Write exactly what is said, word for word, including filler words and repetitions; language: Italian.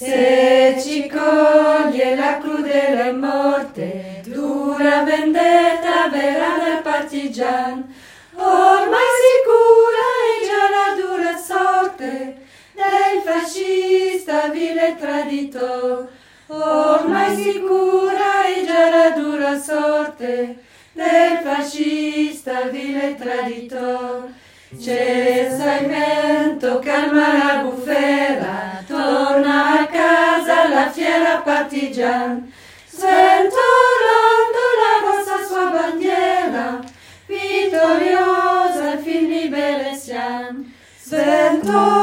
Se ci coglie la crudele morte, dura vendetta verrà del partigian, ormai sicura è già la dura sorte del fascista vile traditor, ormai sicura è già la dura sorte del fascista vile traditor. Cessa il vento, calma la bufera, torna a casa la fiera partigian, sventolando la rossa sua bandiera, vittoriosa al fin liberazione, sventolando